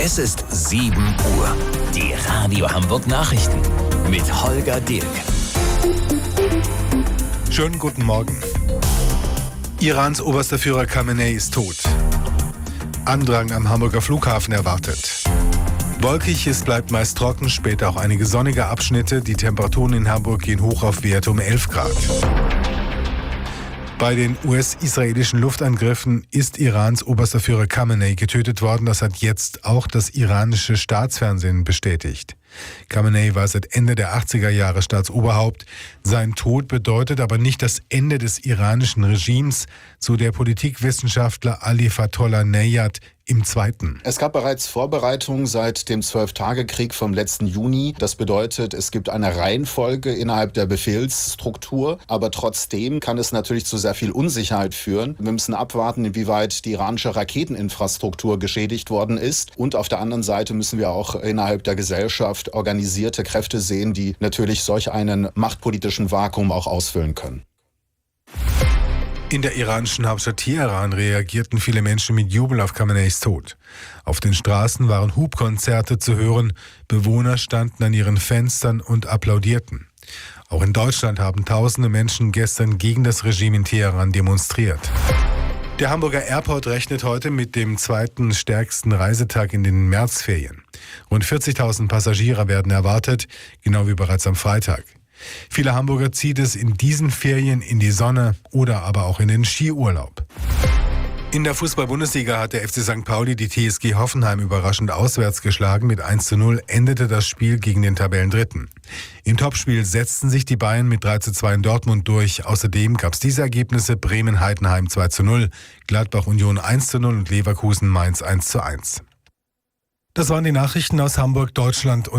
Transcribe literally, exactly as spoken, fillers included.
Es ist sieben Uhr. Die Radio Hamburg Nachrichten mit Holger Dilk. Schönen guten Morgen. Irans oberster Führer Khamenei ist tot. Andrang am Hamburger Flughafen erwartet. Wolkig, es bleibt meist trocken, später auch einige sonnige Abschnitte. Die Temperaturen in Hamburg gehen hoch auf Werte um elf Grad. Bei den U S-israelischen Luftangriffen ist Irans oberster Führer Khamenei getötet worden. Das hat jetzt auch das iranische Staatsfernsehen bestätigt. Khamenei war seit Ende der achtziger Jahre Staatsoberhaupt. Sein Tod bedeutet aber nicht das Ende des iranischen Regimes, so der Politikwissenschaftler Ali Fatollah Neyat im Zweiten. Es gab bereits Vorbereitungen seit dem Zwölf-Tage-Krieg vom letzten Juni. Das bedeutet, es gibt eine Reihenfolge innerhalb der Befehlsstruktur, aber trotzdem kann es natürlich zu sehr viel Unsicherheit führen. Wir müssen abwarten, inwieweit die iranische Raketeninfrastruktur geschädigt worden ist. Und auf der anderen Seite müssen wir auch innerhalb der Gesellschaft organisierte Kräfte sehen, die natürlich solch einen machtpolitischen Vakuum auch ausfüllen können. In der iranischen Hauptstadt Teheran reagierten viele Menschen mit Jubel auf Khameneis Tod. Auf den Straßen waren Hubkonzerte zu hören, Bewohner standen an ihren Fenstern und applaudierten. Auch in Deutschland haben tausende Menschen gestern gegen das Regime in Teheran demonstriert. Der Hamburger Airport rechnet heute mit dem zweiten stärksten Reisetag in den Märzferien. Rund vierzigtausend Passagiere werden erwartet, genau wie bereits am Freitag. Viele Hamburger zieht es in diesen Ferien in die Sonne oder aber auch in den Skiurlaub. In der Fußball-Bundesliga hat der F C Sankt Pauli die T S G Hoffenheim überraschend auswärts geschlagen. Mit eins zu null endete das Spiel gegen den Tabellendritten. Im Topspiel setzten sich die Bayern mit drei zu zwei in Dortmund durch. Außerdem gab es diese Ergebnisse: Bremen-Heidenheim zwei zu null, Gladbach-Union eins zu null und Leverkusen-Mainz eins zu eins. Das waren die Nachrichten aus Hamburg, Deutschland und